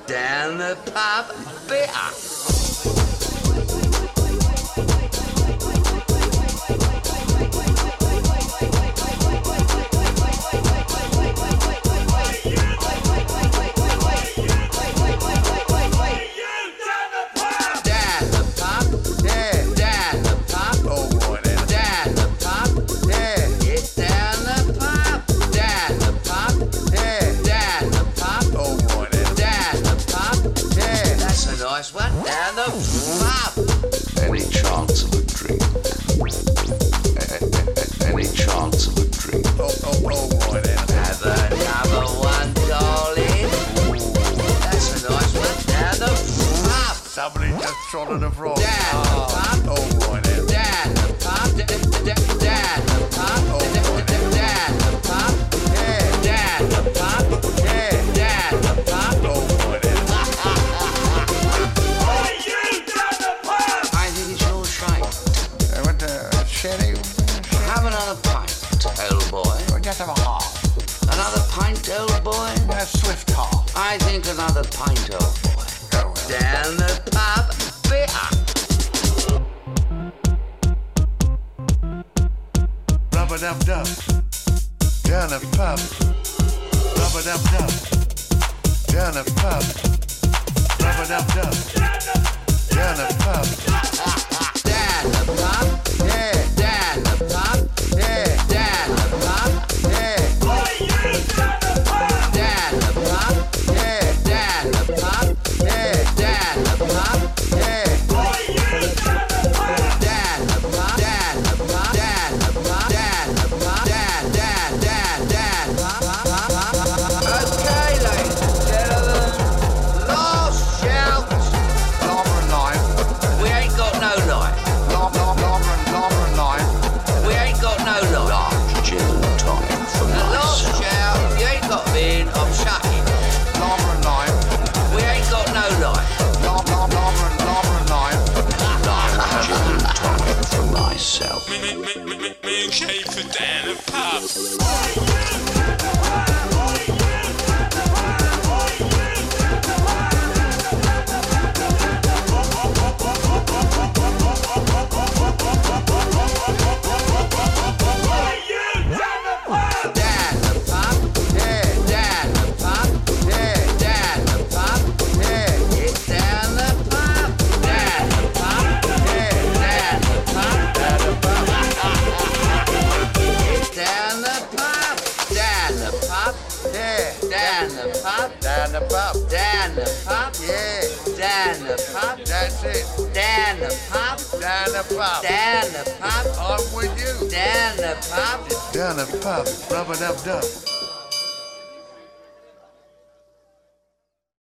Down the pub, bitter. Nice one, down the pub. Any chance of a drink? Any chance of a drink? Oh, boy, then. Have another one, darling. That's a nice one, down the pub. Somebody just trotted a frog. Down the pub. Oh, boy, then. Down the pub. Down the pub. Oh, boy, then. Down the pub. Down the pub. Down the pub. Oh, boy, then. I think it's your shame. What the sherry? Have another pint, old boy. Just have a half. Another pint, old boy. A swift half. I think another pint, old boy. Oh, well. Down the pub, bitter. Rub-a-dub-dub. Down the pub. Rub-a-dub-dub. Down the pub. Rub-a-dub-dub. Down the pub. Down the pub, yeah. Down the pub, yeah. Down the pub, yeah. Down the pub, yeah. Down the pub, yeah. Down the pub, yeah. Down the pub, down the pub, down the pub, down, pub. Okay, ladies and gentlemen, last shout. Lava and lime. We ain't got no light. Lava and lime. We ain't got no light. Large gin and tonic for The last myself. shout, if you ain't got beer, I'm shutting. Lava and lime. We ain't got no light. Lava and lime. Large gin and tonic for myself. Milkshake for down the pub. Down the pub, yeah. Down the pub, yeah. Down the pub, yeah. It's down the pub. Down the pub, yeah. Down the pub, down the pub. It's down the pub. Down the pub, yeah. Down the pub, Down the pub. down the pub, Yeah. down the pub, That's it. down the pub, Down the pub. down the pub, I'm with you. down the pub. Down the pub. Rub-a-dub-dub.